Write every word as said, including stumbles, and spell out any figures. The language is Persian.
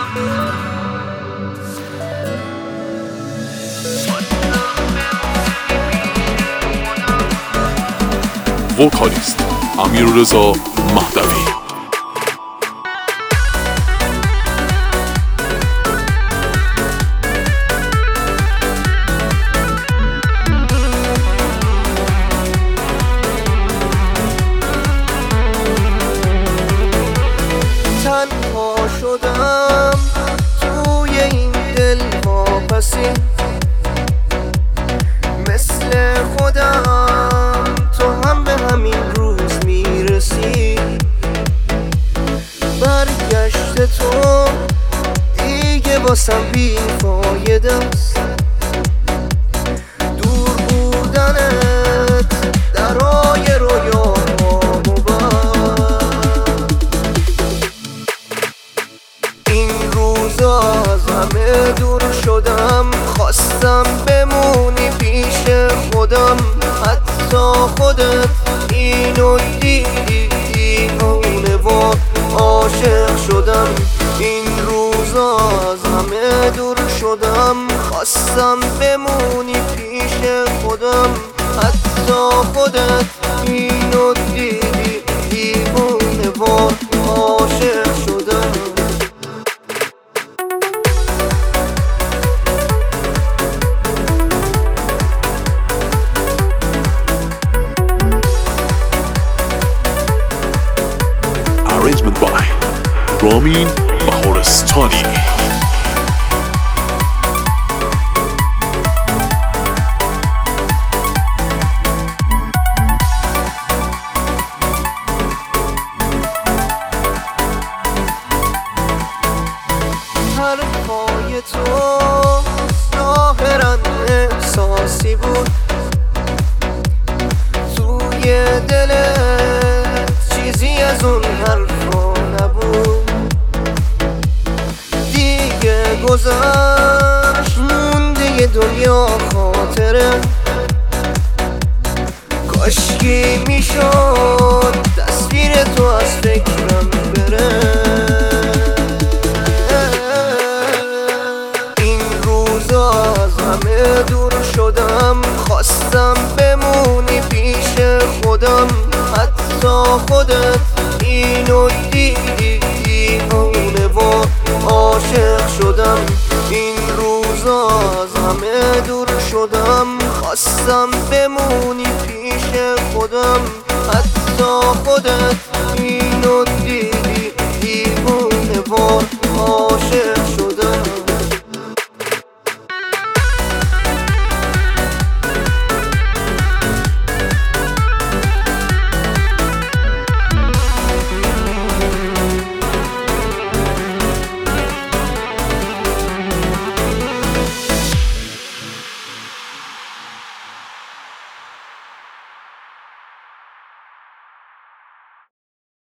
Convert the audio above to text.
وکالیست امیررضا مهدوی. تنها شدم توی این دل واپسی، مثل خودم تو هم به همین روز میرسی. برگشت تو دیگه واسم بیفایده است، دور بودنت درای رویاهامو بست. این روزا از همه دور شدم، خواستم بمونی پیش خودم. حتی خودت اینو دیدی، دیوونه و عاشق شدم. این روزا از همه دور شدم، خواستم بمونی پیش خودم. حتی خودت اینو دیدی، دیوونه و عاشق شدم. Arrangement by رامین بهارستانی. حرفای تو ظاهراً احساسی بود، توی دلت چیزی از اون حرفا نبود. دیگه گذشت مونده دنیا خاطره، کاشکی میشد تصویر تو از فکرم بره. این روزا از همه دور شدم، خواستم بمونی پیش خودم. حتی خودت اینو دیدی، دیوونه و عاشق شدم. این روزا از همه دور شدم، خواستم بمونی پیش خودم. حتی خودت